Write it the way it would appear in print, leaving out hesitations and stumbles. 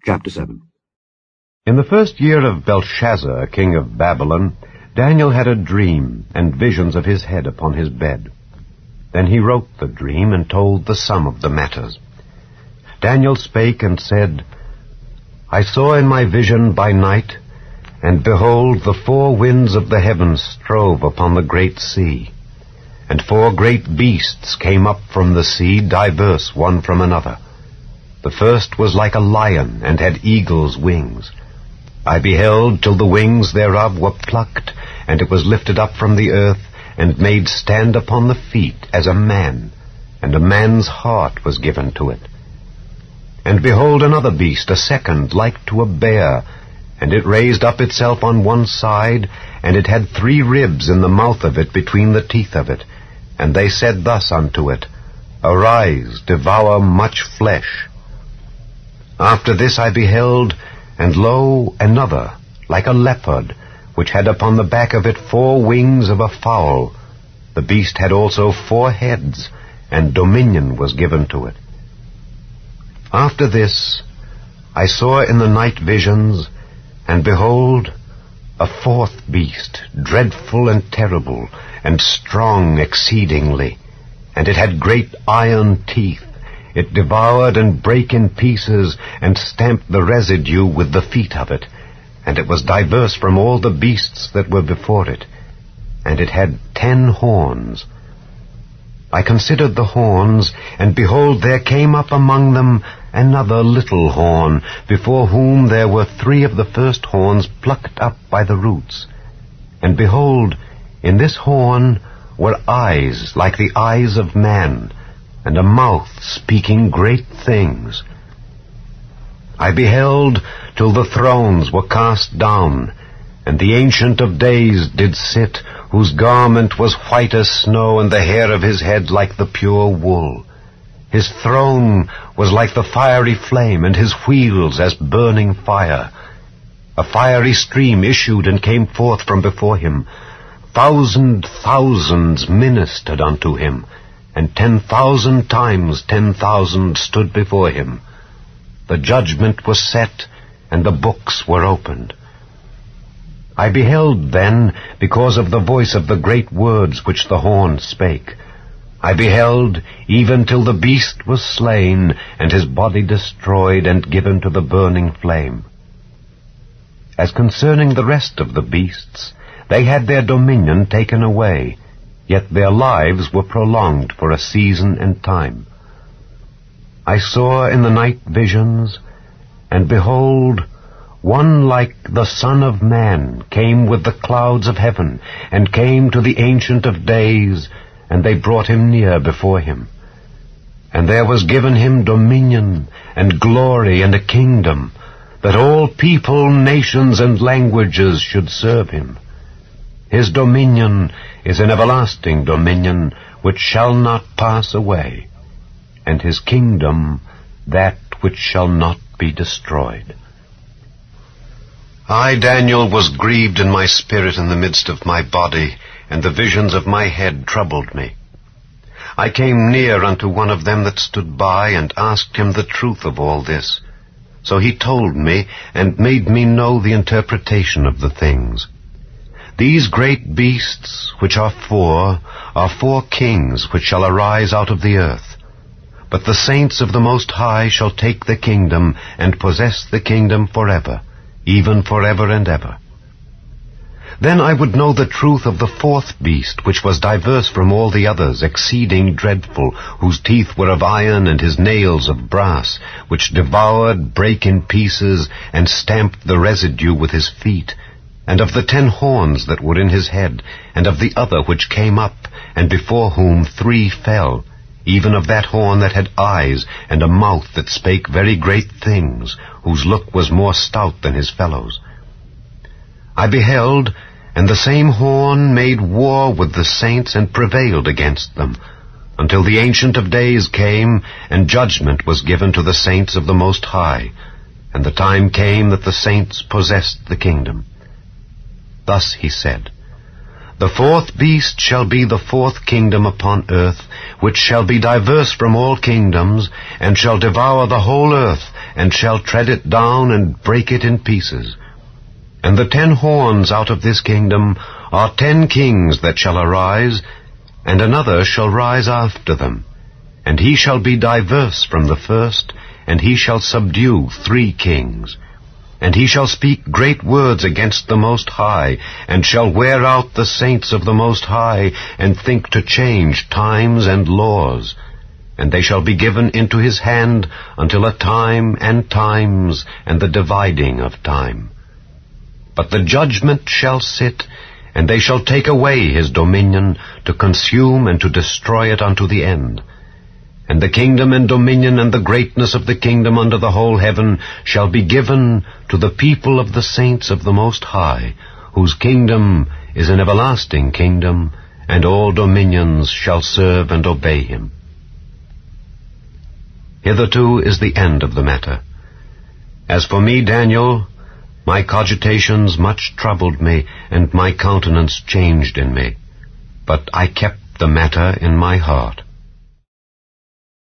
Chapter 7. In the first year of Belshazzar, king of Babylon, Daniel had a dream and visions of his head upon his bed. Then he wrote the dream and told the sum of the matters. Daniel spake and said, I saw in my vision by night, and behold, the four winds of the heavens strove upon the great sea. And four great beasts came up from the sea, diverse one from another. The first was like a lion, and had eagle's wings. I beheld till the wings thereof were plucked, and it was lifted up from the earth, and made stand upon the feet as a man, and a man's heart was given to it. And behold another beast, a second, like to a bear, and it raised up itself on one side, and it had 3 ribs in the mouth of it between the teeth of it. And they said thus unto it, Arise, devour much flesh. After this I beheld, and lo, another, like a leopard, which had upon the back of it 4 wings of a fowl. The beast had also 4 heads, and dominion was given to it. After this I saw in the night visions, and behold, a 4th beast, dreadful and terrible, and strong exceedingly, and it had great iron teeth. It devoured and brake in pieces, and stamped the residue with the feet of it. And it was diverse from all the beasts that were before it. And it had 10 horns. I considered the horns, and behold, there came up among them another little horn, before whom there were 3 of the first horns plucked up by the roots. And behold, in this horn were eyes like the eyes of man, and a mouth speaking great things. I beheld till the thrones were cast down, and the Ancient of Days did sit, whose garment was white as snow, and the hair of his head like the pure wool. His throne was like the fiery flame, and his wheels as burning fire. A fiery stream issued and came forth from before him. Thousands ministered unto him, and 10,000 times 10,000 stood before him. The judgment was set, and the books were opened. I beheld then, because of the voice of the great words which the horn spake. I beheld, even till the beast was slain, and his body destroyed, and given to the burning flame. As concerning the rest of the beasts, they had their dominion taken away, yet their lives were prolonged for a season and time. I saw in the night visions, and behold, one like the Son of Man came with the clouds of heaven, and came to the Ancient of Days, and they brought him near before him. And there was given him dominion, and glory, and a kingdom, that all people, nations, and languages should serve him. His dominion is an everlasting dominion, which shall not pass away, and his kingdom that which shall not be destroyed. I, Daniel, was grieved in my spirit in the midst of my body, and the visions of my head troubled me. I came near unto one of them that stood by, and asked him the truth of all this. So he told me, and made me know the interpretation of the things. These great beasts, which are 4 kings which shall arise out of the earth. But the saints of the Most High shall take the kingdom, and possess the kingdom forever, even forever and ever. Then I would know the truth of the 4th beast, which was diverse from all the others, exceeding dreadful, whose teeth were of iron, and his nails of brass, which devoured, brake in pieces, and stamped the residue with his feet, and of the 10 horns that were in his head, and of the other which came up, and before whom 3 fell, even of that horn that had eyes, and a mouth that spake very great things, whose look was more stout than his fellows. I beheld, and the same horn made war with the saints, and prevailed against them, until the Ancient of Days came, and judgment was given to the saints of the Most High, and the time came that the saints possessed the kingdom. Thus he said, The fourth beast shall be the fourth kingdom upon earth, which shall be diverse from all kingdoms, and shall devour the whole earth, and shall tread it down and break it in pieces. And the 10 horns out of this kingdom are 10 kings that shall arise, and another shall rise after them. And he shall be diverse from the first, and he shall subdue 3 kings. And he shall speak great words against the Most High, and shall wear out the saints of the Most High, and think to change times and laws. And they shall be given into his hand until a time and times, and the dividing of time. But the judgment shall sit, and they shall take away his dominion, to consume and to destroy it unto the end. And the kingdom and dominion and the greatness of the kingdom under the whole heaven shall be given to the people of the saints of the Most High, whose kingdom is an everlasting kingdom, and all dominions shall serve and obey him. Hitherto is the end of the matter. As for me, Daniel, my cogitations much troubled me, and my countenance changed in me. But I kept the matter in my heart.